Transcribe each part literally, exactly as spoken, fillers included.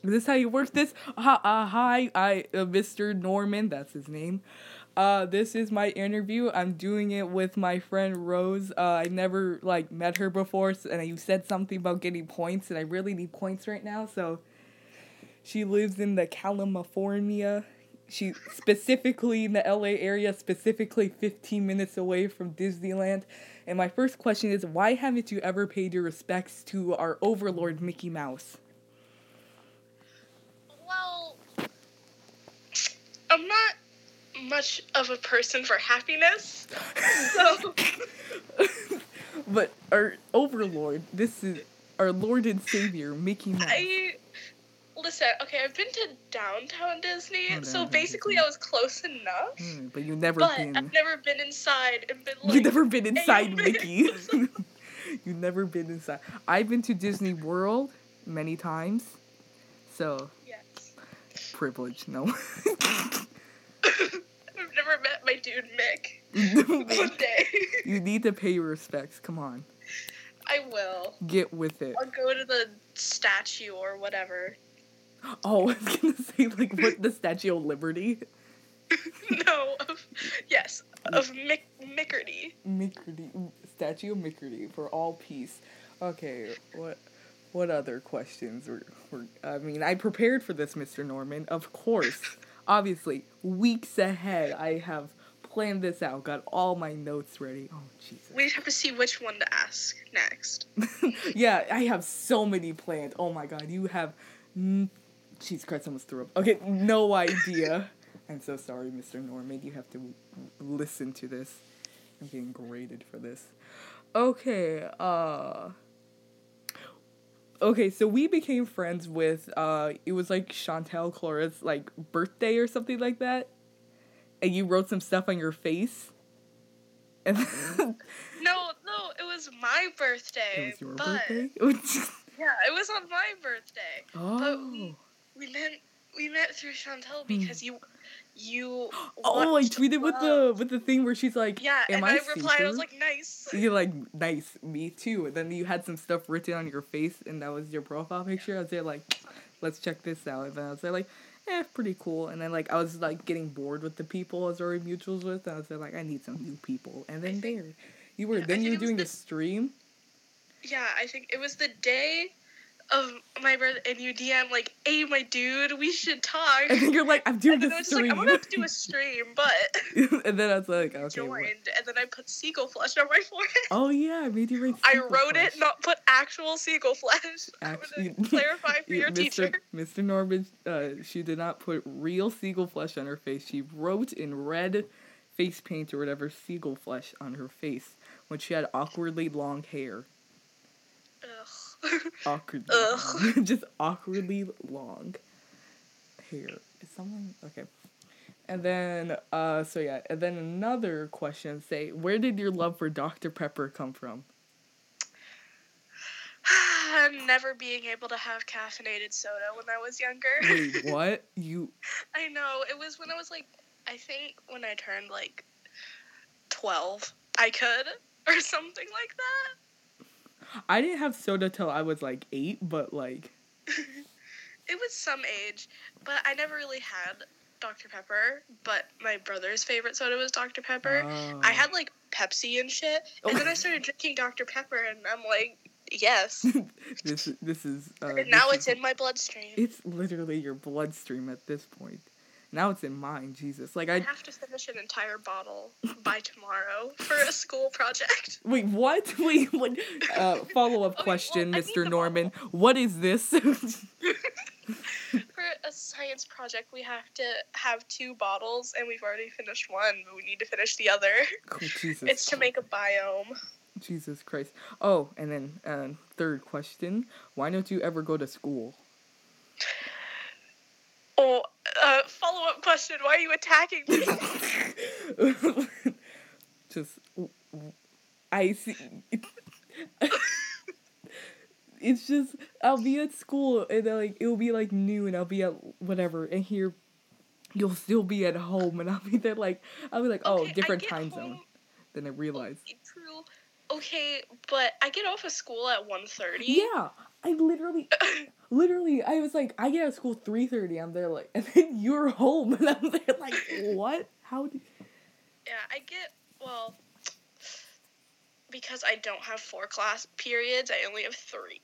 Is this how you work this? Uh, uh, hi, I, uh, Mister Norman, that's his name. Uh, this is my interview. I'm doing it with my friend Rose. Uh, I never, like, met her before, so, and you said something about getting points, and I really need points right now, so... She lives in the California. She specifically in the L A area, specifically fifteen minutes away from Disneyland. And my first question is, why haven't you ever paid your respects to our overlord, Mickey Mouse? Well, I'm not much of a person for happiness, so... But our overlord, this is our Lord and Savior, Mickey Mouse. I... Listen, okay, I've been to Downtown Disney, Oh, so Downtown basically Disney. I was close enough. Mm, but you've never but been... I've never been inside and been like... You've never been inside, hey, Mickey. You've never been inside. I've been to Disney World many times, so... Yes. Privilege, no. I've never met my dude, Mick. One day. You need to pay your respects, come on. I will. Get with it. I'll go to the statue or whatever. Oh, I was gonna say, like, what, the Statue of Liberty? No, of, yes, of Mick, Mickerty. Mickerty, Statue of Mickerty, for all peace. Okay, what what other questions were, were, I mean, I prepared for this, Mister Norman, of course. Obviously, weeks ahead, I have planned this out, got all my notes ready. Oh, Jesus. We just have to see which one to ask next. Yeah, I have so many planned. Oh my god, you have... N- Jesus Christ, I almost threw up. Okay, no idea. I'm so sorry, Mister Norman. You have to listen to this. I'm getting graded for this. Okay, uh... Okay, so we became friends with, uh, it was like Chantel Clara's, like, birthday or something like that. And you wrote some stuff on your face. And no, no, it was my birthday. It was your but, birthday? Yeah, it was on my birthday. Oh. But we, we met we met through Chantel because you you Oh, I tweeted with the with the thing where she's like, yeah, Am and I, I replied, super? I was like, nice. You're like, nice, me too. And then you had some stuff written on your face, and that was your profile picture. I was there like, let's check this out. And then I was there like, eh, pretty cool. And then like I was like getting bored with the people I was already mutuals with. And I was there like, I need some new people. And then there, you were. Yeah, then you were doing the, the stream. Yeah, I think it was the day of my birthday, and you D M like, hey, my dude, we should talk. And then you're like, I'm doing and then the I was stream. Like, I'm gonna have to do a stream, but. And then I was like, you okay. joined, what? And then I put seagull flesh on my forehead. Oh yeah, I made you write. I wrote flesh. it, not put actual seagull flesh. Actually, I'm gonna clarify for your Mister teacher. Mister Norman, uh, she did not put real seagull flesh on her face. She wrote in red face paint or whatever seagull flesh on her face when she had awkwardly long hair. Ugh. Awkwardly Ugh. long. Just awkwardly long hair. Is someone okay? And then, uh, so yeah, and then another question. Say, where did your love for Doctor Pepper come from? Never being able to have caffeinated soda when I was younger. Wait, what? You? I know, it was when I was like, I think when I turned like twelve, I could, or something like that. I didn't have soda till I was like eight, but like... It was some age, but I never really had Doctor Pepper, but my brother's favorite soda was Doctor Pepper. Oh. I had like Pepsi and shit, and Oh. then I started drinking Doctor Pepper, and I'm like, yes. this this is uh, and now this it's is, in my bloodstream. It's literally your bloodstream at this point. Now it's in mine, Jesus. Like I I have to finish an entire bottle by tomorrow for a school project. Wait, what? Wait, what? Uh, follow up Okay, question, well, I Mister need the Norman. What is this? For a science project, we have to have two bottles, and we've already finished one, but we need to finish the other. Cool, Jesus. It's to make a biome. Jesus Christ. Oh, and then uh, third question. Why don't you ever go to school? Oh, uh, follow-up question. Why are you attacking me? Just, I see. It's just, I'll be at school, and then, like, it'll be, like, noon, I'll be at whatever, and here, you'll still be at home, and I'll be there, like, I'll be like, oh, Okay, different I get time home. zone. Then I realize. Okay, true. Okay, but I get off of school at one thirty. Yeah, I literally, literally, I was like, I get out of school three thirty. I'm there like, and then you're home, and I'm there like, what? How did? Yeah, I get well because I don't have four class periods. I only have three.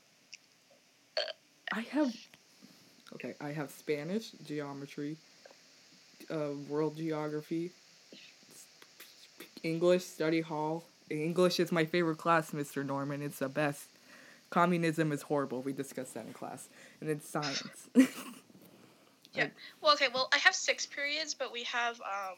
I have. Okay, I have Spanish, geometry, uh, world geography, English, study hall. English is my favorite class, Mister Norman. It's the best. Communism is horrible. We discussed that in class. And then science. Yeah. Well, okay, well, I have six periods, but we have, um,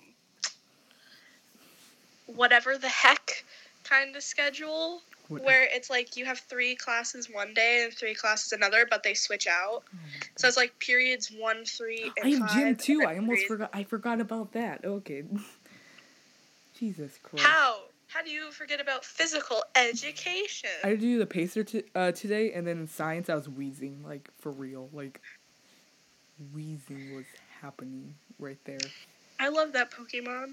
whatever the heck kind of schedule, what? Where it's like you have three classes one day and three classes another, but they switch out. Oh, so it's like periods one, three, and I have five. gym too. I almost forgot. I forgot about that. Okay. Jesus Christ. How? How do you forget about physical education? I did do the pacer t- uh, today, and then in science I was wheezing, like, for real. Like, wheezing was happening right there. I love that Pokemon.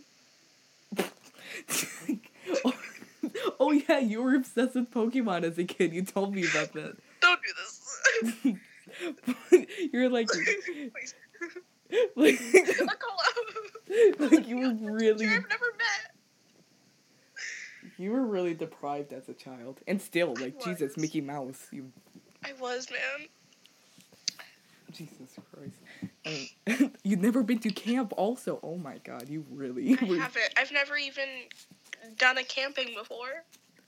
oh, oh, yeah, you were obsessed with Pokemon as a kid. You told me about that. Don't do this. You're like... like, like, you were really... I've never met. You were really deprived as a child. And still, like, Jesus, Mickey Mouse. You. I was, man. Jesus Christ. And you've never been to camp also. Oh my god, you really I were... haven't. I've never even done a camping before.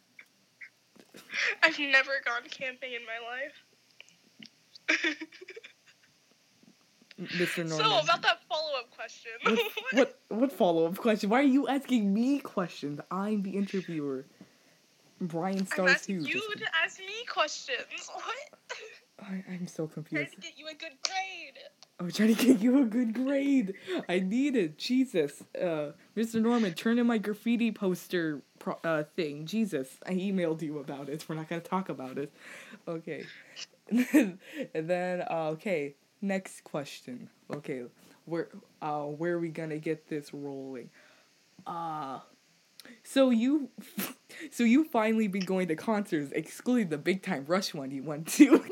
I've never gone camping in my life. Mister Norman. So, about that follow-up question. What, what, what follow-up question? Why are you asking me questions? I'm the interviewer. Brian Stars I'm asking too. you to ask me questions. What? I, I'm so confused. I'm trying to get you a good grade. I'm trying to get you a good grade. I need it. Jesus. Uh, Mister Norman, turn in my graffiti poster pro- uh, thing. Jesus. I emailed you about it. We're not going to talk about it. Okay. and then, and then uh, okay. Next question. Okay, where uh where are we gonna get this rolling? Uh so you so you finally been going to concerts, excluding the Big Time Rush one you went to. Why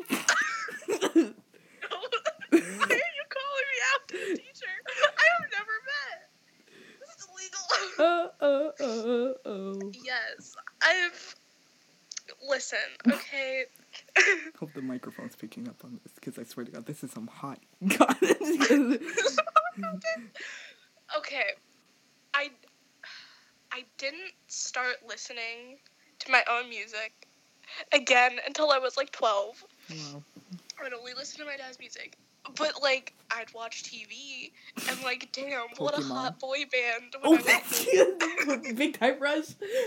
are you calling me out to the teacher? I have never met. This is illegal. uh uh uh oh. Yes, I've listen, okay. Hope the microphone's picking up on this, because I swear to God, this is some hot God. Okay, I I didn't start listening to my own music again until I was like twelve. Wow. I'd only listen to my dad's music, but like I'd watch T V and like, damn, Pokemon. what a hot boy band! When Oh, I was Big Time Rush.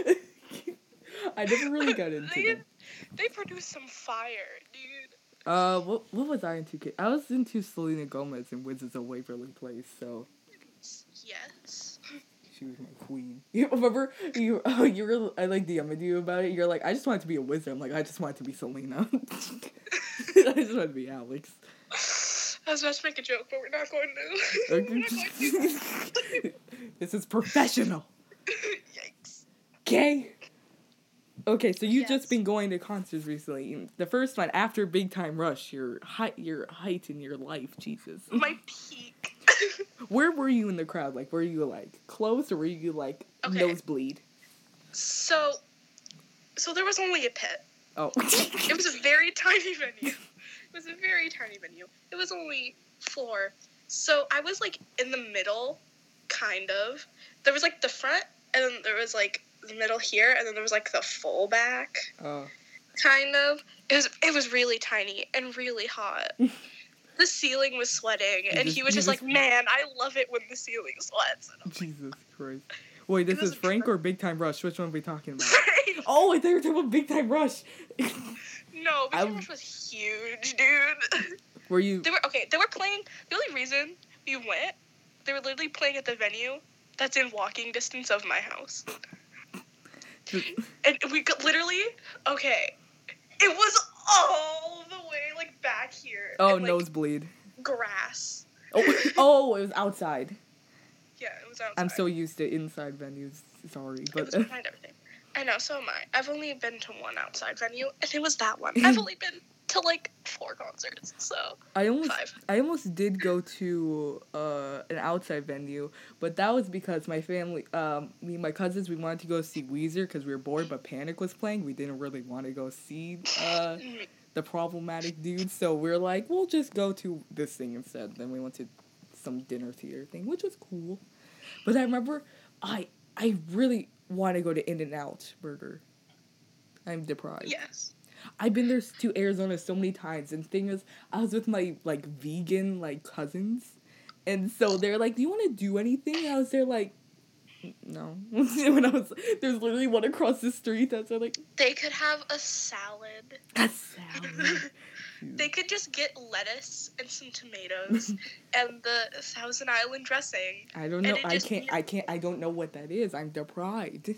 I never really got into they, them. They produced some fire, dude. Uh, what what was I into? I was into Selena Gomez and Wizards of Waverly Place, so. Yes. She was my queen. You remember? You oh, you were I like D M'd you about it. You're like, I just wanted to be a wizard. I'm like, I just wanted to be Selena. I just wanted to be Alex. I was about to make a joke, but we're not going to. We're not going to. This is professional. Yikes. Okay. Okay, so you've Yes. just been going to concerts recently. The first one after Big Time Rush, your height, your height in your life, Jesus. My peak. Where were you in the crowd? Like, were you like close or were you like Okay. nosebleed? So, so there was only a pit. Oh. It was a very tiny venue. It was a very tiny venue. It was only floor. So I was like in the middle, kind of. There was like the front, and then there was like the middle here, and then there was like the full back, Uh. kind of. It was it was really tiny and really hot. The ceiling was sweating, and just- he was you just like, just- "Man, I love it when the ceiling sweats." And I'm Jesus Christ. Wait, this It was is a Frank tr- or Big Time Rush? Which one are we talking about? like, Oh, I thought you were talking about Big Time Rush. no, I- Big Rush was huge, dude. Were you... They were okay. They were playing. The only reason we went, they were literally playing at the venue that's in walking distance of my house. And we got literally okay. It was all the way like back here. Oh, and, like, nosebleed. grass. Oh, oh, it was outside. Yeah, it was outside. I'm so used to inside venues. Sorry, It but was behind everything. I know, so am I. I've only been to one outside venue, and it was that one. I've only been to, like, four concerts, so I almost five. I almost did go to uh, an outside venue, but that was because my family, um, me and my cousins, we wanted to go see Weezer because we were bored, but Panic was playing. We didn't really want to go see uh, the problematic dudes, so we are like, we'll just go to this thing instead. Then we went to some dinner theater thing, which was cool. But I remember I I really want to go to In-N-Out Burger. I'm deprived. Yes. I've been there to Arizona so many times, and the thing is, I was with my, like, vegan, like, cousins, and so they're like, do you want to do anything? And I was there like, no. When I was, there's literally one across the street that's like... They could have a salad. A salad? They could just get lettuce and some tomatoes and the Thousand Island dressing. I don't know, I can't, I can't, I don't know what that is, I'm deprived.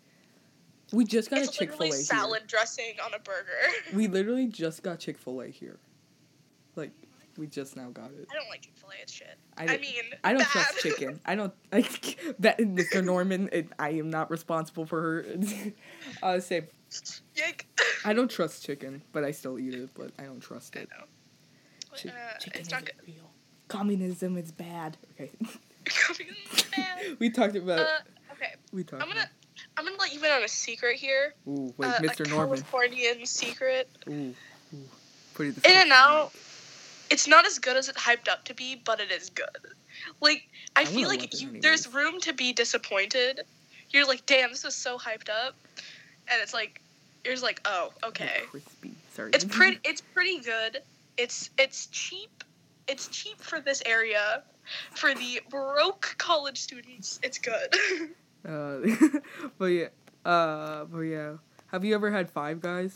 We just got it's a Chick-fil-A literally salad here. dressing on a burger. We literally just got Chick-fil-A here. Like, we just now got it. I don't like Chick-fil-A, it's shit. I, I mean, I don't bad. trust chicken. I don't, like, that, Mister Norman, it, I am not responsible for her. uh, say, Yike. I don't trust chicken, but I still eat it, but I don't trust it. I know. Chi- Uh, chicken it's not isn't good. real. Communism is bad. Okay. Communism bad. We talked about, Uh, okay. we talked I'm gonna, about. I'm gonna let you in on a secret here. Ooh, wait, uh, Mister a Norman. Californian secret. Ooh, ooh. Put it this In-N-Out, it's not as good as it hyped up to be, but it is good. Like, I, I feel wanna like look it you, anyways. there's room to be disappointed. You're like, damn, this was so hyped up, and it's like, you're just like, oh, okay. Like crispy. Sorry. It's pretty. It's pretty good. It's it's cheap. It's cheap for this area. For the broke college students, it's good. Uh, but yeah, uh, but yeah. Have you ever had Five Guys?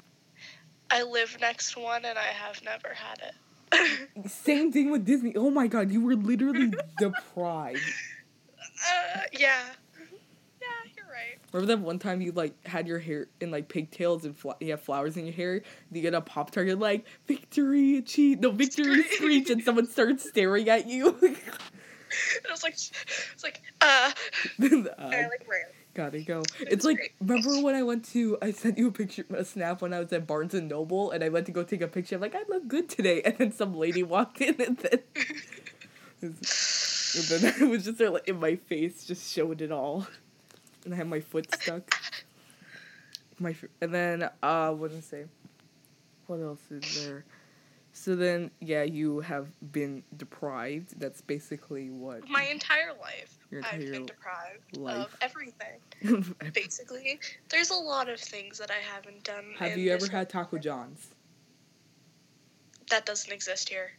I live next to one, and I have never had it. Same thing with Disney. Oh my god, you were literally deprived. Uh, yeah. Yeah, you're right. Remember that one time you, like, had your hair in, like, pigtails and fl- you have flowers in your hair? You get a Pop-Tart, you're like, victory, cheat, no, victory, screech, and someone starts staring at you. And I was like, it's like, uh, uh, and I like ran. gotta go. It It's was like, great. remember when I went to, I sent you a picture, a snap when I was at Barnes and Noble, and I went to go take a picture, I'm like, I look good today, and then some lady walked in, and then, and then it was just there, like, in my face, just showed it all. And I had my foot stuck. My f- and then uh, what did I say? What else is there? So then, yeah, you have been deprived. That's basically what. My entire life, Your I've entire been deprived life. of everything. Basically, there's a lot of things that I haven't done. Have in you ever this had Taco John's? That doesn't exist here.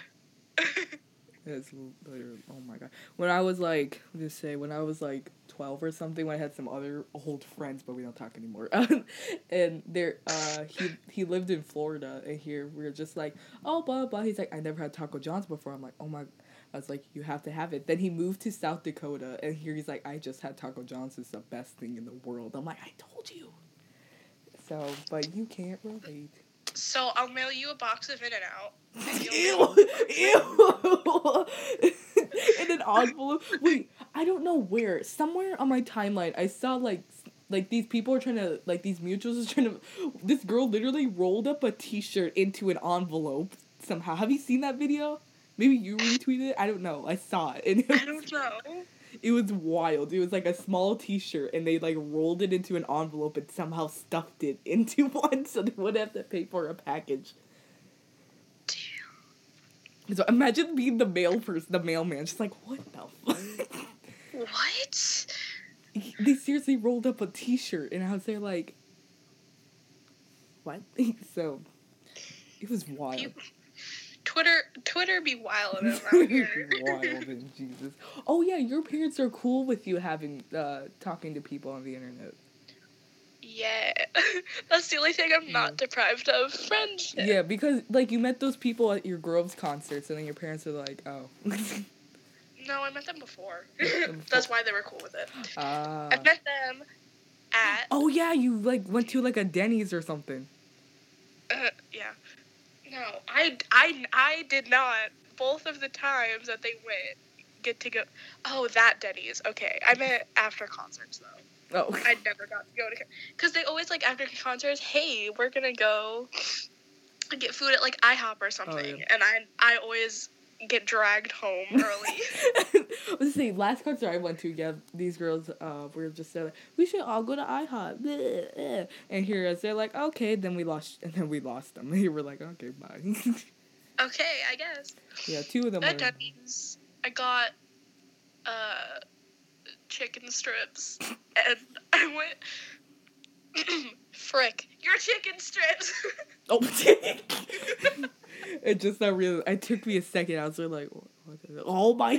It's literally, oh my god. When I was like, just say, when I was like twelve or something, when I had some other old friends, but we don't talk anymore. And there, uh, he he lived in Florida, and here we were just like, oh, blah, blah. He's like, I never had Taco John's before. I'm like, oh my, I was like, you have to have it. Then he moved to South Dakota, and here he's like, I just had Taco John's. It's the best thing in the world. I'm like, I told you. So, but you can't relate. So I'll mail you a box of In-N-Out. and you'll Ew, ew. In an envelope. Wait, I don't know where. Somewhere on my timeline, I saw like, s- like these people are trying to, like these mutuals are trying to. This girl literally rolled up a T-shirt into an envelope somehow. Have you seen that video? Maybe you retweeted it. I don't know. I saw it. And it was, I don't know. It was wild. It was like a small T-shirt, and they like rolled it into an envelope and somehow stuffed it into one, so they wouldn't have to pay for a package. Damn. So imagine being the mail person, the mailman, just like, what the fuck? What? They seriously rolled up a T-shirt, and I was there like, what? So it was wild. You, Twitter, Twitter be wild around here. Wild and Jesus. Oh yeah, your parents are cool with you having uh talking to people on the internet. Yeah, that's the only thing I'm not Yeah. deprived of. Friendship. Yeah, because like you met those people at your Groves concerts, and then your parents are like, oh. No, I met them before. them That's why they were cool with it. Ah. I met them at. Oh yeah, you like went to like a Denny's or something. Uh, yeah. No, I, I, I did not. Both of the times that they went, get to go. Oh, that Denny's. Okay, I meant after concerts though. Oh. I never got to go to, because they always like after concerts, hey, we're gonna go get food at like IHOP or something, Oh, yeah. and I I always get dragged home early. Let's see. Last concert I went to, yeah, these girls uh were just saying, we should all go to IHOP. Bleh, bleh. And here as they're like, okay, then we lost, and then we lost them. They were like, okay, bye. Okay, I guess. Yeah, two of them At were. Denny's, I got uh chicken strips, and I went, frick, your chicken strips. Oh, it just not really. It took me a second. I was like, what is it? Oh my.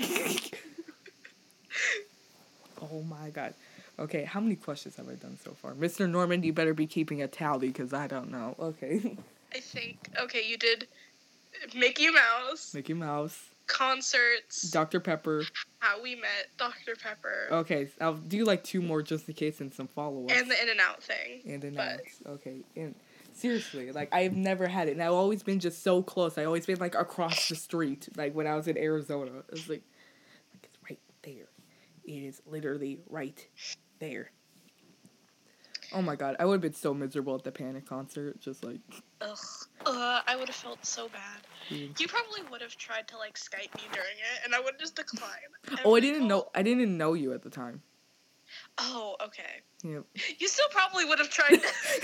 Oh my god. Okay, how many questions have I done so far? Mister Norman, you better be keeping a tally because I don't know. Okay. I think, okay, you did Mickey Mouse, Mickey Mouse, concerts, Doctor Pepper. How We Met, Doctor Pepper. Okay, I'll do like two more just in case and some follow-ups. And the In-N-Out thing. And then but... okay, and seriously, like I've never had it, and I've always been just so close. I always been like across the street, like when I was in Arizona. It was like, like it's right there. It is literally right there. Oh my god, I would have been so miserable at the Panic concert, just like. Ugh. Uh, I would have felt so bad. Dude. You probably would have tried to like Skype me during it, and I would just decline. Oh, I didn't know. I didn't know you at the time. Oh, okay. Yep. You still probably would have tried.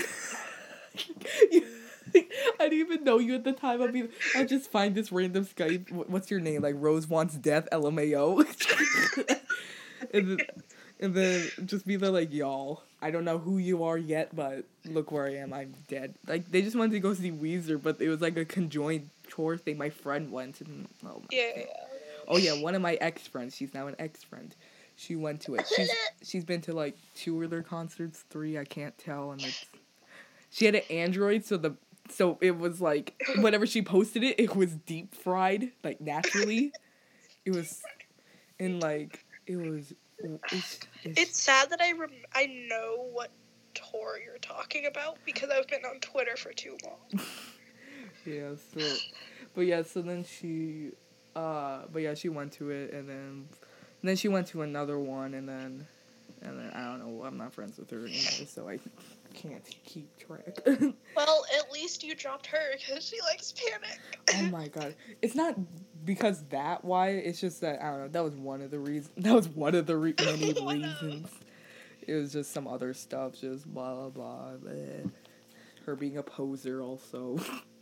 I didn't even know you at the time. I mean, I just find this random Skype. What's your name? Like Rose Wants Death. L M A O. and, then, and then just be there like, y'all. I don't know who you are yet, but look where I am. I'm dead. Like they just wanted to go see Weezer, but it was like a conjoined chore thing. My friend went, and oh my yeah, God. yeah. Oh yeah, one of my ex friends. She's now an ex friend. She went to it. She's she's been to like two of their concerts, three. I can't tell, and it's. She had an Android, so the so it was like whenever she posted it, it was deep fried, like naturally. It was, and like it was. It's, it's, it's sad that I rem- I know what tour you're talking about because I've been on Twitter for too long. Yeah. So, but yeah. So then she, uh, but yeah, she went to it, and then, and then she went to another one, and then, and then I don't know. I'm not friends with her anymore, so I can't keep track. Well, at least you dropped her because she likes Panic. Oh my god. It's not because that why, it's just that, I don't know, that was one of the reasons, that was one of the re- many reasons. It was just some other stuff, just blah, blah, blah, blah. Her being a poser also.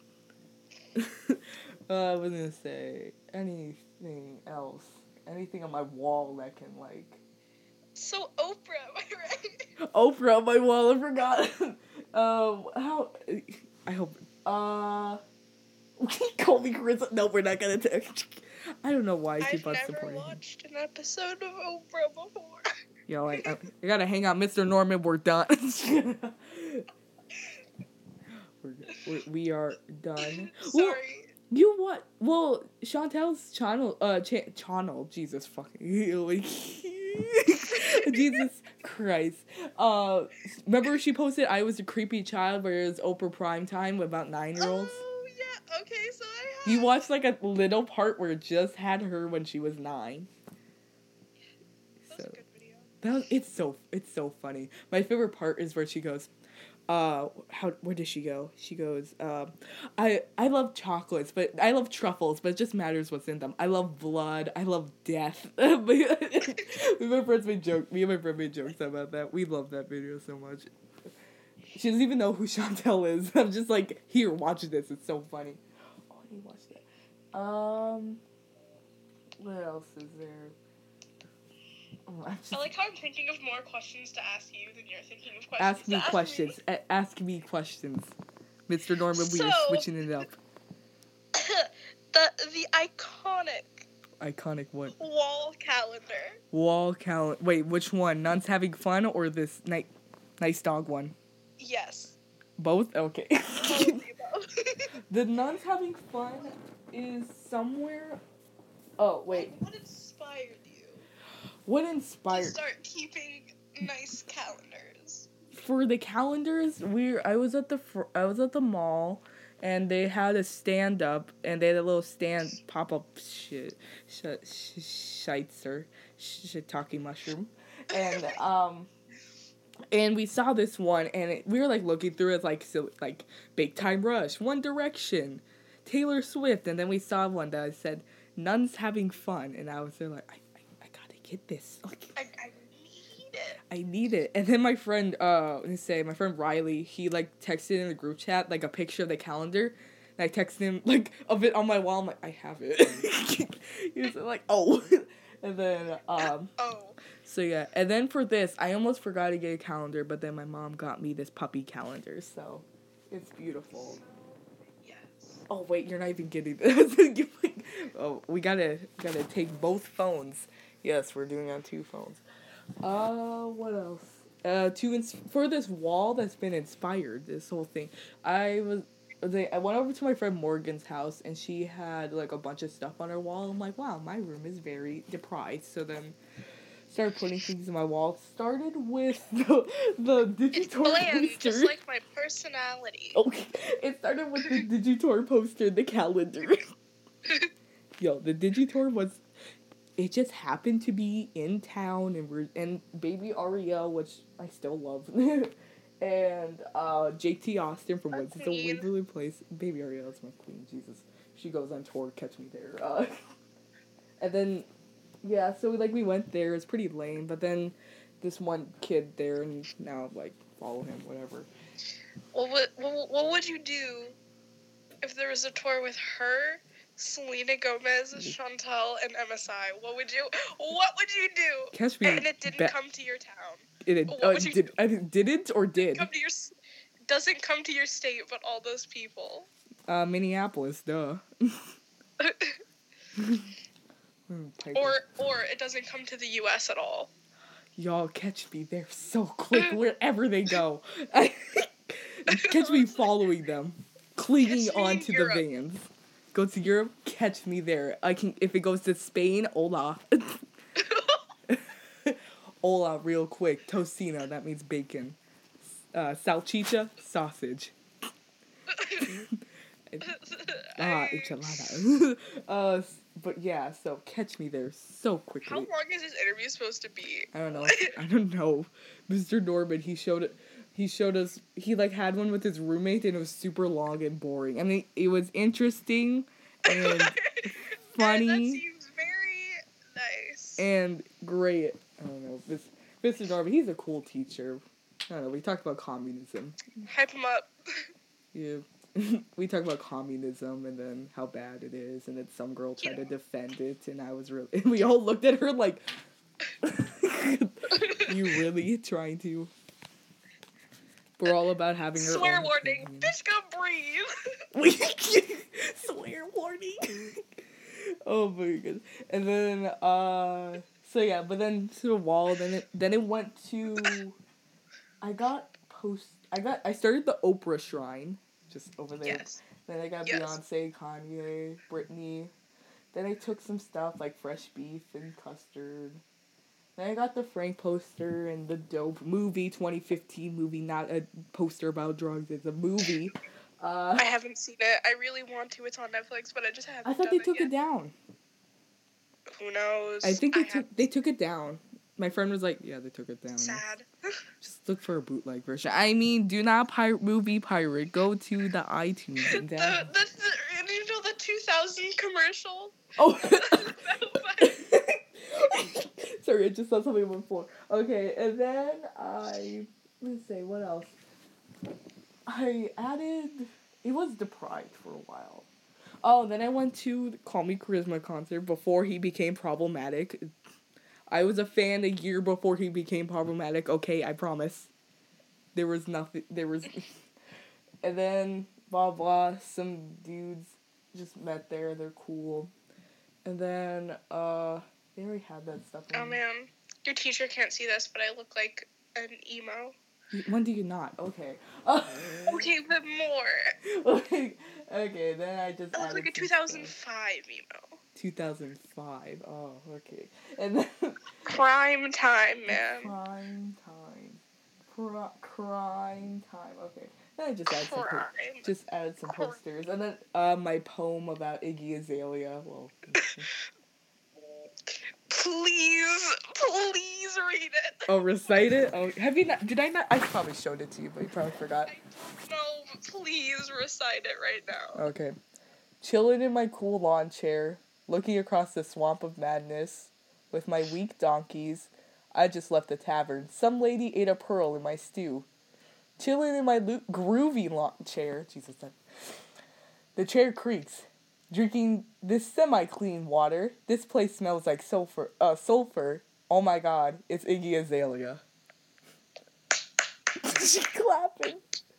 uh, I was gonna say, anything else, anything on my wall that can, like... So, Oprah, am I right? Oprah on my wall, I forgot. um, how, I hope, uh... Call me Carissa. No, we're not gonna text. I don't know why I keep on supporting him. I've never watched an episode of Oprah before. Yo, I, I, I gotta hang out, Mister Norman. We're done. we're, we're, we are done. Sorry. Well, you what? Well, Chantel's channel, uh, cha- channel. Jesus fucking. Jesus Christ. Uh, remember she posted I Was a Creepy Child, where it was Oprah Primetime about nine-year-olds? Oh. Okay, so I have... You watched, like, a little part where it just had her when she was nine. That was So, a good video. that was, it's so, it's so funny. My favorite part is where she goes, uh, how, where does she go? She goes, um, I, I love chocolates, but, I love truffles, but it just matters what's in them. I love blood. I love death. me and my friends made joke, me and my friend made jokes about that. We love that video so much. She doesn't even know who Chantel is. I'm just like, here, watch this. It's so funny. Oh, I need to watch that. Um, what else is there? Oh, I'm just, I like how I'm thinking of more questions to ask you than you're thinking of questions ask to me ask questions. Me. A- ask me questions. Mister Norman, we are So- switching it up. the the iconic Iconic what? wall calendar. Wall calendar. Wait, which one? Nuns Having Fun or this night, Nice Dog one? Yes. Both? Okay. All of the above. The Nuns Having Fun is somewhere... Oh, wait. What inspired you What to inspired... start keeping nice calendars? For the calendars, we I was at the fr- I was at the mall, and they had a stand up, and they had a little stand pop up shit, sh- sh- shitzer, shiitake mushroom, and um, And we saw this one, and it, we were like looking through it, like so, like Big Time Rush, One Direction, Taylor Swift, and then we saw one that I said Nuns Having Fun, and I was there like, I, I, I gotta get this, like, I, I need it. I need it. And then my friend, uh, let me say, my friend Riley, he like texted in the group chat like a picture of the calendar, and I texted him like of it on my wall. I'm like, I have it. He was like, oh, and then um. Oh. So yeah, and then for this, I almost forgot to get a calendar, but then my mom got me this puppy calendar, so it's beautiful. Yes. Oh wait, you're not even getting this. Oh, we gotta gotta take both phones. Yes, we're doing it on two phones. Uh, what else? Uh, to ins- for this wall that's been inspired, this whole thing, I was. They, I went over to my friend Morgan's house, and she had like a bunch of stuff on her wall. I'm like, wow, my room is very deprived. So then. Started putting things in my wall. Started with the the It's Digitor bland, poster. just like my personality. Okay, it started with the Digitor poster, the calendar. Yo, the Digitor was. It just happened to be in town, and we're and baby Ariel, which I still love, and uh, J T Austin from What's It's a Queen. Waverly Place. Baby Ariel is my queen. Jesus, she goes on tour. Catch me there. Uh, and then. Yeah, so like we went there. It's pretty lame, but then this one kid there, and now like follow him, whatever. Well, what, what what would you do if there was a tour with her, Selena Gomez, Chantel, and M S I? What would you What would you do? Catch me. And it didn't Be- come to your town. It What uh, would you did do? I didn't or did? Come to your doesn't come to your state, but all those people. Uh, Minneapolis, duh. or or it doesn't come to the U S at all. Y'all catch me there so quick wherever they go. Catch me following them, clinging onto the vans. Go to Europe, catch me there. I can if it goes to Spain, hola. Hola, real quick. Tocino, that means bacon. Uh, salchicha, sausage. Ah, enchilada. uh, but yeah, so catch me there so quickly. How long is this interview supposed to be? I don't know. I don't know. Mister Norman, he showed it. He showed us. He like had one with his roommate, and it was super long and boring. I mean, it was interesting and funny. That seems very nice. And great. I don't know. This Mister Norman, he's a cool teacher. I don't know. We talked about communism. Hype him up. Yeah. We talked about communism and then how bad it is, and then some girl tried yeah. to defend it, and I was really. And we all looked at her like, "You really trying to?" We're all about having her. Swear own warning. opinion. Bitch, go breathe. Swear warning. Oh my goodness. And then, uh, so yeah, but then to the wall. Then it then it went to. I got post. I got. I started the Oprah shrine. Just over there. Yes. Then I got yes. Beyonce, Kanye, Britney. Then I took some stuff like fresh beef and custard. Then I got the Frank poster and the dope movie, twenty fifteen movie, not a poster about drugs. It's a movie. Uh, I haven't seen it. I really want to. It's on Netflix, but I just haven't. I thought done they took it, it down. Who knows? I think they I took have... they took it down. My friend was like, "Yeah, they took it down." Sad. Just look for a bootleg version. I mean, do not pirate movie pirate. Go to the iTunes and download. the, the, the, you know the two thousand commercial? Oh. Sorry, I just saw something before. Okay, and then I let's say what else. I added. It was deprived for a while. Oh, then I went to the Call Me Charisma concert before he became problematic. I was a fan a year before he became problematic. Okay, I promise. There was nothing. There was, and then blah blah. Some dudes just met there. They're cool, and then uh, they already had that stuff. Oh man, your teacher can't see this, but I look like an emo. When do you not? Okay. Uh, okay, but more. okay, okay. Then I just. I look like a two thousand five emo. two thousand five. Oh, okay. And then crime time, man. Crime time. Cri- crime time. Okay. Then I just added some po- just added some crime. posters, and then uh my poem about Iggy Azalea. Well. Please, please read it. Oh, recite it? Oh, have you not? Did I not? I probably showed it to you, but you probably forgot. No, please recite it right now. Okay. Chilling in my cool lawn chair, looking across the swamp of madness, with my weak donkeys, I just left the tavern. Some lady ate a pearl in my stew. Chilling in my lo- groovy lawn chair, Jesus, that. The chair creaks. Drinking this semi-clean water. This place smells like sulfur. Uh, sulfur. Oh my God, it's Iggy Azalea. She's clapping.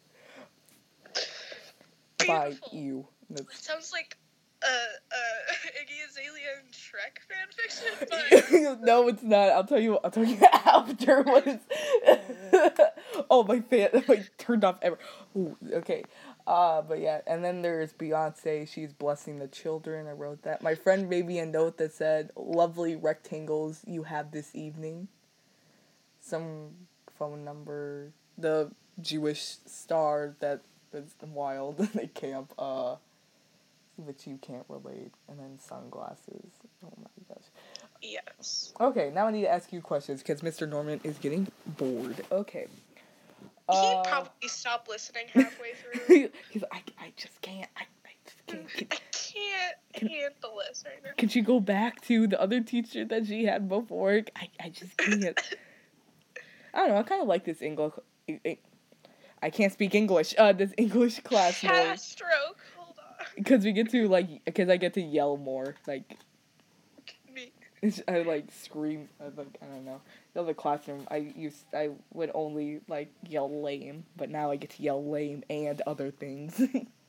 By Beautiful. you. It That's... sounds like uh, uh, Iggy Azalea and Shrek fanfiction, but no, it's not. I'll tell you. I'll tell you afterwards. Oh, my fan, my turned off ever. Ooh, okay. Uh, but yeah, and then there's Beyonce. She's blessing the children. I wrote that. My friend made me a note that said, "Lovely rectangles you have this evening." Some phone number. The Jewish star that is wild in the camp. Uh, but you can't relate. And then sunglasses. Oh my gosh. yes. Okay, now I need to ask you questions because Mister Norman is getting bored. Okay. He'd Uh, probably stop listening halfway through. he's like, I, I just can't. I, I just can't. Can, I can't Can- handle this right now. can she go back to the other teacher that she had before? I, I just can't. I don't know. I kind of like this English. I can't speak English. Uh, this English class more Fast stroke. Hold on. because we get to like because I get to yell more. Like Me. it's- I like scream. I like I don't know. In the classroom, I used I would only like yell lame, but now I get to yell lame and other things.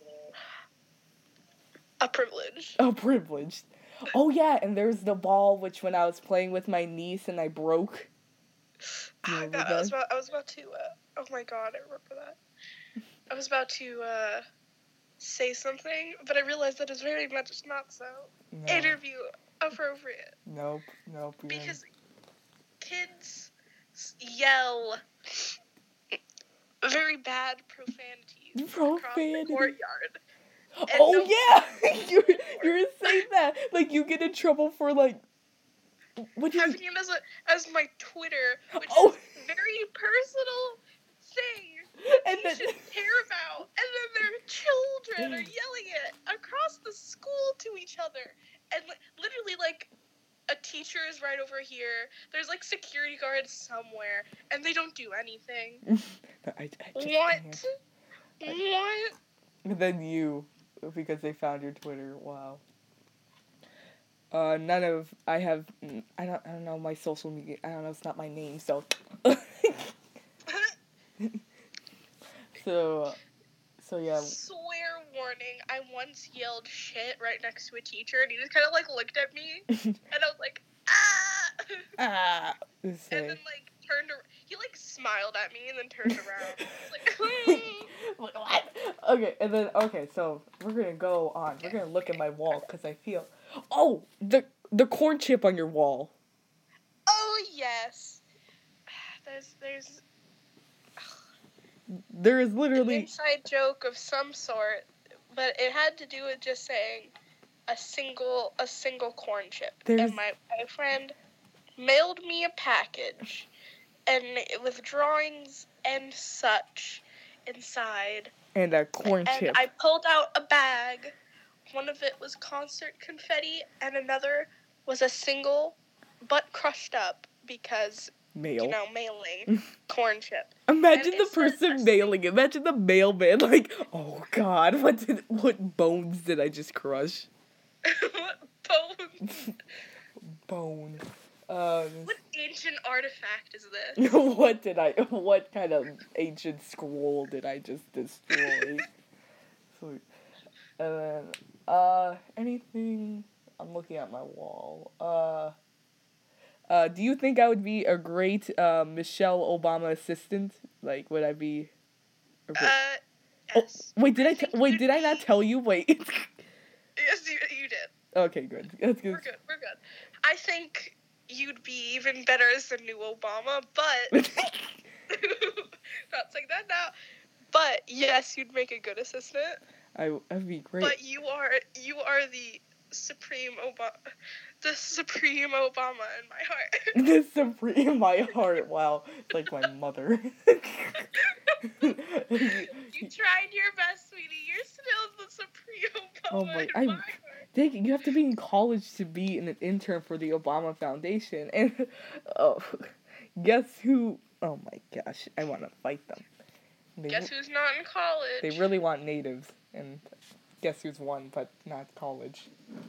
A privilege. A privilege. Oh yeah, and there's the ball which when I was playing with my niece and I broke. Do you Oh, remember God, I was that? about. I was about to. Uh, oh my God, I remember that. I was about to uh, say something, but I realized that is very much not so No. interview appropriate Nope. Nope. you're in- because kids s- yell very bad profanities across the Profanity. courtyard. And Oh no- yeah, you you were saying that like you get in trouble for like what do you Having him as a as my Twitter, which Oh. is a very personal thing and you then should care about, and then their children are yelling it across the school to each other, and li- literally like a teacher is right over here. There's like security guards somewhere, and they don't do anything. I, I just What? can't. What? And then you, because they found your Twitter. Wow. Uh, none of I have. mm, I don't. I don't know my social media. I don't know. It's not my name. So. so. So yeah. Swear warning, I once yelled shit right next to a teacher, and he just kind of like looked at me, and I was like, ah! Ah. And Say. then like turned around. He like smiled at me and then turned around. I was like, hmm. What? Okay, and then okay, so we're gonna go on. We're gonna look at my wall because I feel. Oh, the the corn chip on your wall. Oh yes. There's there's There is an literally. inside joke of some sort, but it had to do with just saying a single a single corn chip. There's- And my, my friend mailed me a package, and it, with drawings and such inside. And a corn And chip. I pulled out a bag. One of it was concert confetti, and another was a single, but crushed up because, Mail. you know, mailing corn chip. Imagine and the it said person a mailing it. Imagine the mailman like, oh God, what did what bones did I just crush? What bones? Bone. Uh, What ancient artifact is this? what did I? What kind of ancient scroll did I just destroy? Sweet. And then, uh, anything? I'm looking at my wall. Uh, uh, do you think I would be a great uh, Michelle Obama assistant? Like, would I be? a great- Uh, oh, yes. wait, did I? think T- wait, you'd did I not be- tell you? Wait. Yes, you, you did. Okay, good. That's good. We're good. We're good. I think you'd be even better as the new Obama, but not saying that now. But yes, you'd make a good assistant. I I'd be great. But you are you are the supreme Obama, the supreme Obama in my heart. The supreme in my heart. Wow, it's like my mother. You tried your best, sweetie. You're still the supreme Obama Oh my, in I, my heart. Dang, you have to be in college to be an intern for the Obama Foundation, and oh, guess who? Oh my gosh, I want to fight them. They, Guess who's not in college? They really want natives, and guess who's won, but not college.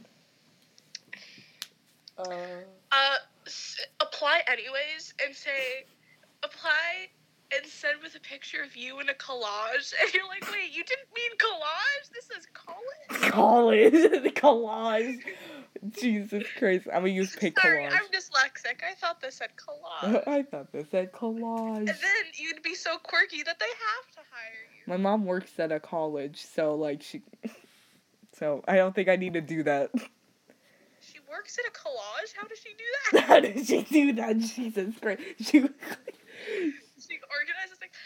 Uh. Uh, s- apply anyways and say, apply and send with a picture of you in a collage, and you're like, wait, you didn't mean collage? This is college? College, collage. Jesus Christ, I'm gonna use pig Sorry, collage. I'm dyslexic. I thought this said collage. I thought this said collage. And then you'd be so quirky that they have to hire you. My mom works at a college, so like she, so I don't think I need to do that. She works at a collage? How does she do that? How did she do that? Jesus Christ, she. She organizes things.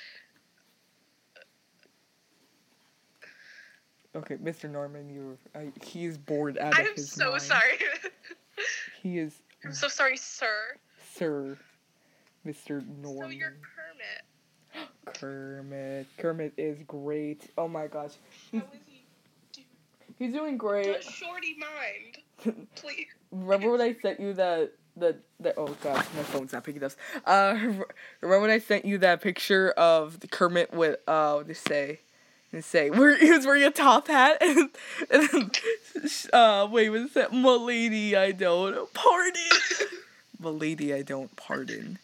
Okay, Mister Norman, you I, he's bored out of I'm his so mind. sorry. He is. I'm so sorry, sir. Sir, Mister Norman. So you're Kermit. Kermit. Kermit is great. Oh my gosh. How is he doing? He's doing great. Does Shorty mind? Please. Remember when I sent you that the the oh gosh, my phone's not picking up. Uh, remember when I sent you that picture of the Kermit with uh, what to say, and say where he was wearing a top hat and and then, uh wait, was that "M'lady, I don't pardon." "M'lady, I don't pardon."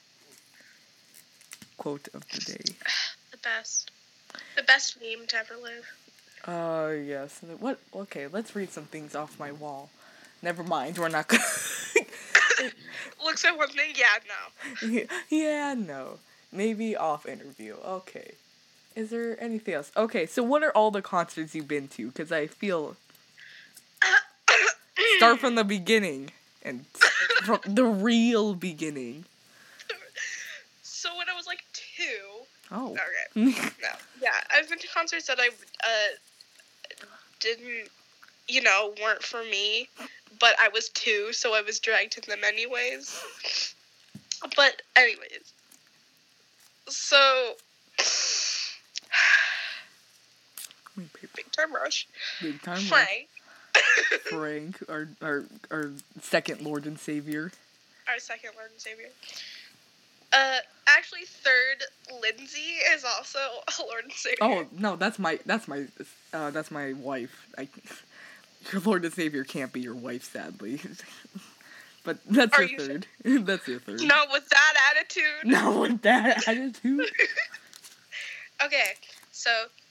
Quote of the day. The best. The best meme to ever live. Uh yes. What? Okay, let's read some things off my wall. Never mind, we're not gonna. Looks at one thing, yeah, no. Yeah, no. Maybe off interview. Okay. Is there anything else? Okay, so what are all the concerts you've been to? Because I feel... Start from the beginning. And from the real beginning. So when I was like two... Oh. Okay. No. Yeah, I've been to concerts that I uh, didn't, you know, weren't for me. But I was two, so I was dragged to them anyways. But anyways. So... Big time rush. Big time Frank. rush. Frank, our, our, our second Lord and Savior. Our second Lord and Savior. Uh, actually, third, Lindsay is also a Lord and Savior. Oh, no, that's my, that's my, uh, that's my wife. I, your Lord and Savior can't be your wife, sadly. But that's Are your you third. That's your third. Not with that attitude. Not with that attitude. Okay, so,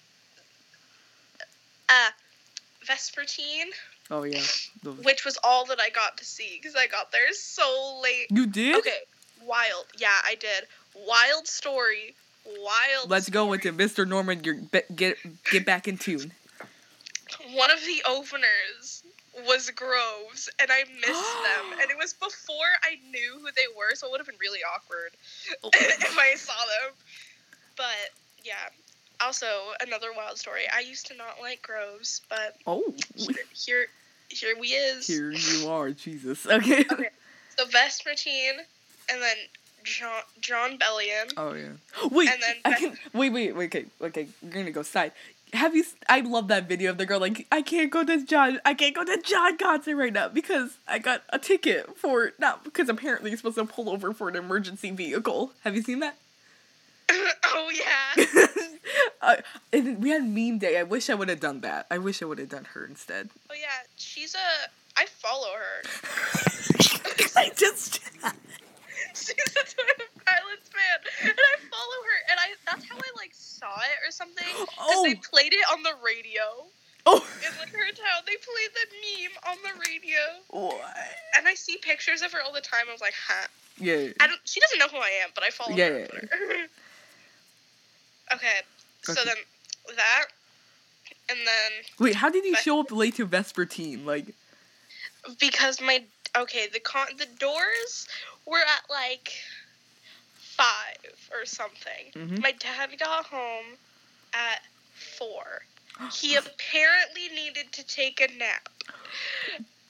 uh, Vespertine, Oh, yeah. The- which was all that I got to see, because I got there so late. You did? Okay, Wild. Yeah, I did. Wild Story. Wild Let's go with Story. it. Mister Norman, you're, be- get get back in tune. One of the openers was Groves, and I missed them. And it was before I knew who they were, so it would have been really awkward if I saw them. But, yeah. Also, another wild story. I used to not like Groves, but Oh. here, here, here we is. Here you are, Jesus. Okay. Okay, so Vespertine, and then John, John Bellion. Oh, yeah. Wait, And then I Beth- can, wait, wait, wait, okay, okay, we're gonna go side. Have you, I love that video of the girl like, I can't go to John, I can't go to John concert right now because I got a ticket for, not, because apparently you're supposed to pull over for an emergency vehicle. Have you seen that? Oh, yeah. uh, and we had meme day. I wish I would have done that. I wish I would have done her instead. Oh, yeah. She's a... I follow her. I just... She's a Twin Pilots fan. And I follow her. And I that's how I, like, saw it or something. Because Oh. they played it on the radio. Oh. In, like, her town. They played the meme on the radio. What? And I see pictures of her all the time. I was like, huh. Yeah. I don't... She doesn't know who I am, but I follow Yeah, her. yeah, on Twitter. Okay. So Okay. then that. And then... Wait, how did you Ves- show up late to Vespertine? Like... Because my okay, the con the doors were at like five or something. Mhm. My dad got home at four. He apparently needed to take a nap.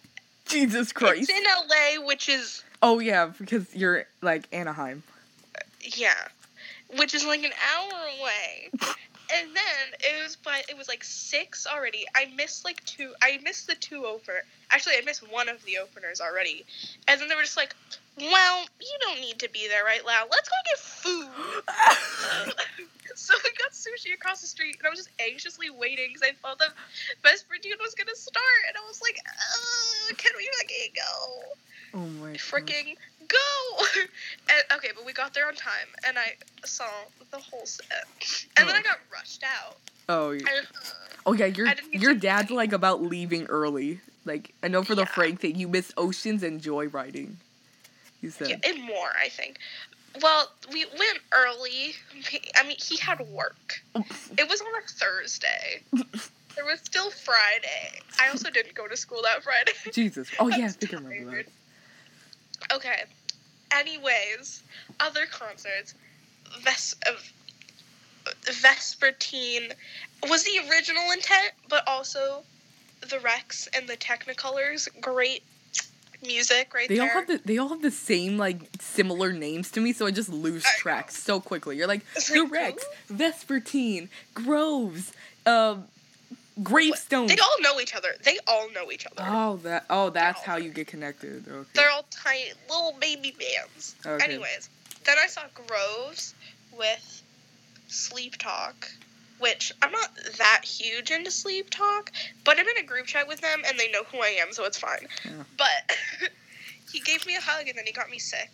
Jesus Christ. It's in L A, which is... Oh, yeah, because you're, like, Anaheim. Yeah. Which is like an hour away. And then it was by it was like six already. I missed like two. I missed the two over. Actually, I missed one of the openers already. And then they were just like, "Well, you don't need to be there right now. Let's go get food." So we got sushi across the street, and I was just anxiously waiting because I thought the Vespertine was gonna start, and I was like, "Uh, can we fucking go?" Oh my Freaking go! And, okay, but we got there on time, and I saw the whole set. And oh. then I got rushed out. Oh, yeah. And, uh, oh, yeah, your, your dad's, play. like, about leaving early. Like, I know for the yeah. Frank thing, you missed Oceans and Joyriding. You said. Yeah, and more, I think. Well, we went early. I mean, he had work. It was on a Thursday. There was still Friday. I also didn't go to school that Friday. Jesus. Oh, yeah, I, I think I remember that. Okay. Anyways, other concerts. Ves- uh, Vespertine was the original intent, but also the Rex and the Technicolors. Great music right they there. All have the, they all have the same, like, similar names to me, so I just lose I track know. so quickly. You're like, it's the like, Rex, Vespertine, Groves, um... Gravestone. They all know each other. They all know each other. Oh, that. Oh, that's how you get connected. Okay. They're all tiny, little baby bands. Okay. Anyways, then I saw Groves with Sleep Talk, which I'm not that huge into Sleep Talk, but I'm in a group chat with them, and they know who I am, so it's fine. Yeah. But he gave me a hug, and then he got me sick.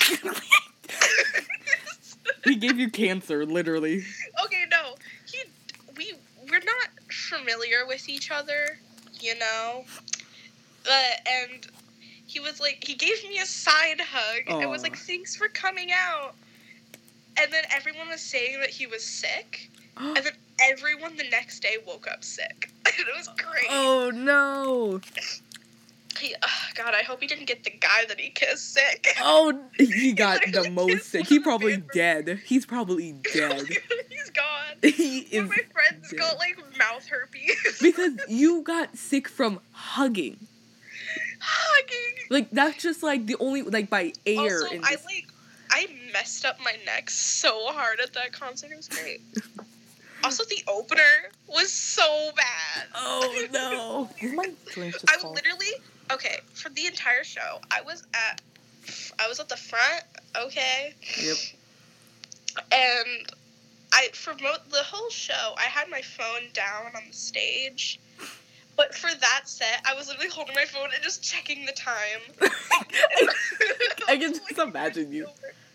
He gave you cancer, literally. Okay, no. He, we, we're not familiar with each other, you know, but and he was like, he gave me a side hug Aww. and was like, thanks for coming out, and then everyone was saying that he was sick, and then everyone the next day woke up sick. It was great. Oh no. He, oh God, I hope he didn't get the guy that he kissed sick. Oh, he got he the most sick. He's probably dead. He's probably dead. He's gone. He is. One of my friends dead. got, like, mouth herpes. Because you got sick from hugging. Hugging. Like, that's just, like, the only, like, by air. Also, in I, this... like, I messed up my neck so hard at that concert. It was great. Also, the opener was so bad. Oh, no. My drink just I fall. literally, okay, for the entire show, I was at, I was at the front, okay? Yep. And I, for mo- the whole show, I had my phone down on the stage. But for that set, I was literally holding my phone and just checking the time. I can just imagine you.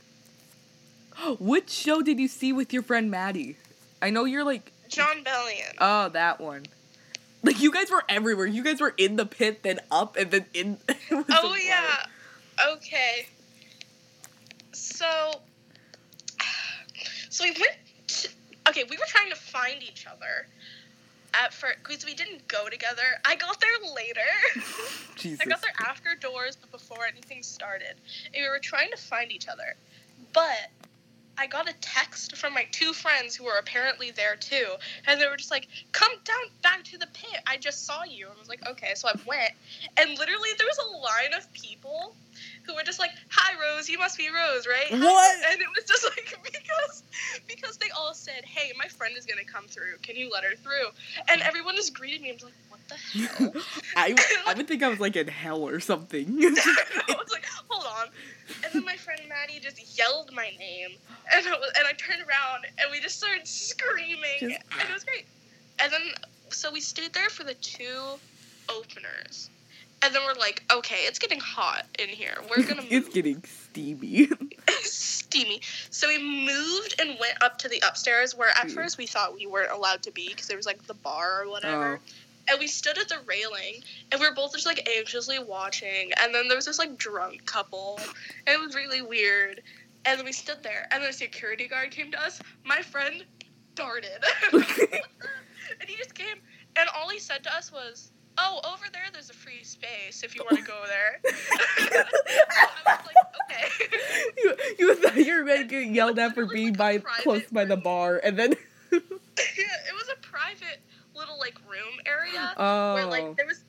Which show did you see with your friend Maddie? I know you're like... John Bellion. Oh, that one. Like, you guys were everywhere. You guys were in the pit, then up, and then in... Oh, yeah. Okay. So... So we went to... Okay, we were trying to find each other at first, because we didn't go together. I got there later. Jesus. I got there after doors, but before anything started. And we were trying to find each other. But I got a text from my two friends who were apparently there too. And they were just like, come down back to the pit. I just saw you. And I was like, okay. So I went. And literally there was a line of people who were just like, hi, Rose. You must be Rose, right? What? And it was just like, because because they all said, hey, my friend is going to come through. Can you let her through? And everyone just greeted me. I was like, what the hell? I, I would think I was like in hell or something. I was like, hold on. And then my friend Maddie just yelled my name. And, it was, and I turned around and we just started screaming. Just, and it was great. And then, so we stayed there for the two openers. And then we're like, okay, it's getting hot in here. We're gonna move. It's getting steamy. Steamy. So we moved and went up to the upstairs where at Yeah. first we thought we weren't allowed to be because there was like the bar or whatever. Oh. And we stood at the railing and we were both just like anxiously watching. And then there was this like drunk couple. And it was really weird. And then we stood there and then a security guard came to us. My friend darted. And he just came and all he said to us was, oh, over there, there's a free space if you want to go there. I was like, okay. You, you thought you were going to get yelled at for being by close by the room. bar, and then... Yeah, it was a private little, like, room area Oh. where, like, there was two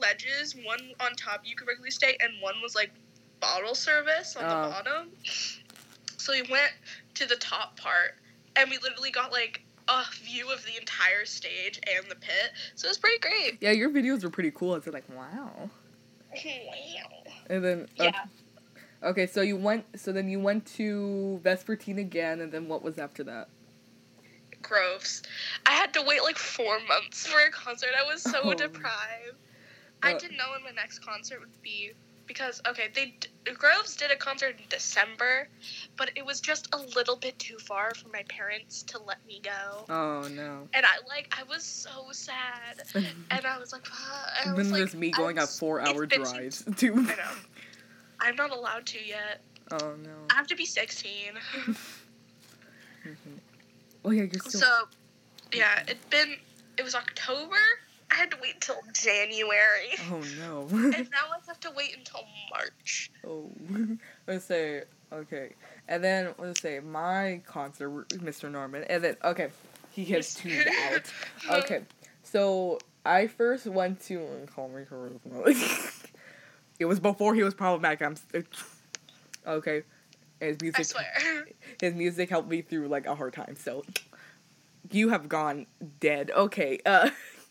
ledges, one on top you could regularly stay, and one was like bottle service on Oh. the bottom. So we went to the top part, and we literally got like a view of the entire stage and the pit. So it was pretty great. Yeah, your videos were pretty cool. It's like, wow. Wow. And then Yeah. okay, okay, so you went. So then you went to Vespertine again, and then what was after that? Groves. I had to wait like four months for a concert. I was so Oh. deprived. I Uh, didn't know when my next concert would be because okay, they d- Groves did a concert in December, but it was just a little bit too far for my parents to let me go. Oh no. And I like I was so sad, and I was like, ah, and I And was then like, there's me I going on was- four-hour it's been drives since- to. I know. I'm not allowed to yet. Oh no. I have to be sixteen. Mhm. Oh yeah, you're still. So, yeah, it'd been, it was October. I had to wait until January. Oh no. And now I have to wait until March. Oh. Let's say okay, and then let's say my concert, Mister Norman, and then okay, he gets tuned out. Okay, so I first went to call me charisma. It was before he was problematic. I'm s- okay. His music. I swear. His music helped me through like a hard time. So you have gone dead. Okay. Uh.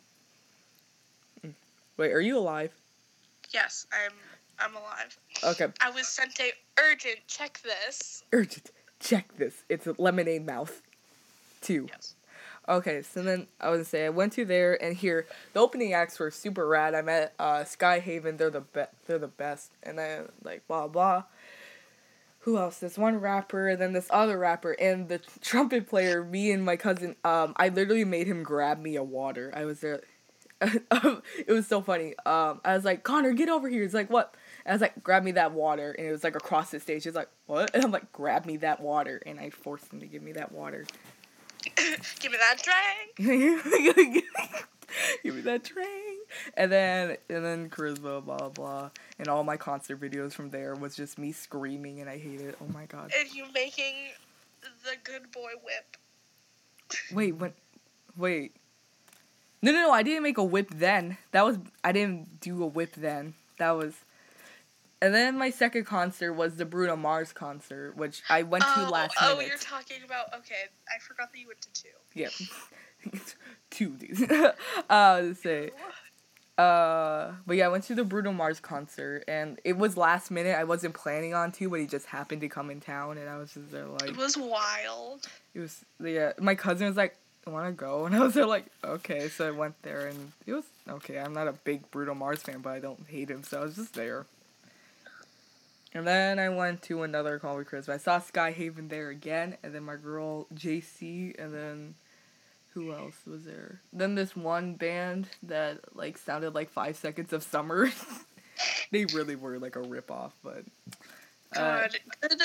Wait, are you alive? Yes, I'm I'm alive. Okay. I was sent a urgent, check this. Urgent. Check this. It's a lemonade mouth. Two. Yes. Okay, so then I was gonna say I went to there and here the opening acts were super rad. I met uh Sky Haven. They're the be- they're the best. And then like blah blah. Who else? This one rapper, and then this other rapper, and the trumpet player. Me and my cousin. Um, I literally made him grab me a water. I was there. It was so funny. Um, I was like, Connor, get over here. He's like, what? And I was like, grab me that water, and it was like across the stage. He's like, what? And I'm like, grab me that water, and I forced him to give me that water. Give me that drink. Give me that train. And then and then charisma, blah blah. And all my concert videos from there was just me screaming and I hate it. Oh my god. And you making the good boy whip. Wait, what wait. No no no, I didn't make a whip then. That was I didn't do a whip then. That was and then my second concert was the Bruno Mars concert, which I went to oh, last oh, minute. you're talking about, okay, I forgot that you went to two. Yeah. Two dudes. uh let's say. Uh but yeah, I went to the Bruno Mars concert and it was last minute. I wasn't planning on to, but he just happened to come in town and I was just there like It was wild. it was yeah, my cousin was like, I wanna go and I was there like, okay, so I went there and it was okay. I'm not a big Bruno Mars fan, but I don't hate him, so I was just there. And then I went to another Call Me Christmas. I saw Sky Haven there again, and then my girl J C, and then who else was there? Then this one band that like sounded like Five Seconds of Summer. They really were like a ripoff, but uh, God, good.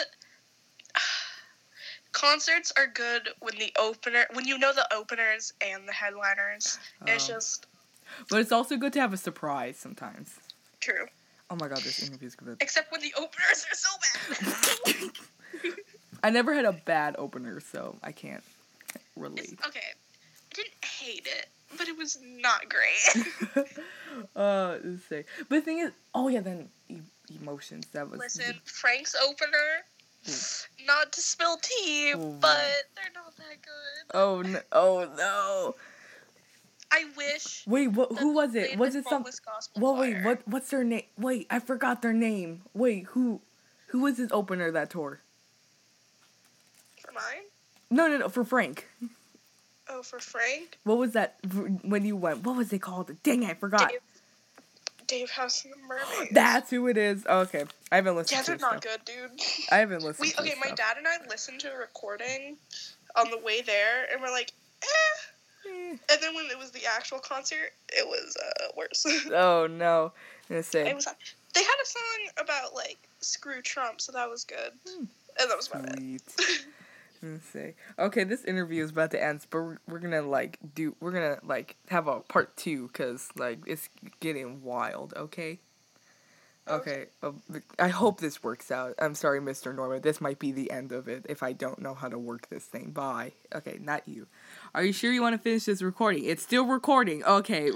Concerts are good when the opener, when you know the openers and the headliners. It's Oh. just but it's also good to have a surprise sometimes. true. Oh my god, this interview's good. Except when the openers are so bad. I never had a bad opener, so I can't It's, relate. okay, I didn't hate it, but it was not great. uh, let's see. But the thing is, oh yeah, then e- emotions. That was. Listen, Frank's opener, Ooh. not to spill tea, Ooh. but they're not that good. Oh no! Oh no! I wish. Wait, what? Who was they it? had Was the it some? Faultless Gospel Well, wait. Choir. What? What's their name? Wait, I forgot their name. Wait, who? Who was his opener that tour? For mine? No, no, no. For Frank. Oh, for Frank? What was that when you went? What was it called? Dang it, I forgot. Dave, Dave House and the Mermaids. That's who it is. Okay, I haven't listened Yeah, to they're his not stuff. good, dude. I haven't listened. We to his okay. My stuff. dad and I listened to a recording on the way there, and we're like, eh. Eh. And then when it was the actual concert, it was uh, worse. Oh no! I'm gonna say. it was. They had a song about like screw Trump, so that was good. Hmm. And that was about it. Sweet. Let's see. Okay, this interview is about to end, but we're, we're gonna like do. We're gonna like have a part two because like it's getting wild. Okay. Okay. Uh, I hope this works out. I'm sorry, Mister Norman. This might be the end of it if I don't know how to work this thing. Bye. Okay, not you. Are you sure you want to finish this recording? It's still recording. Okay.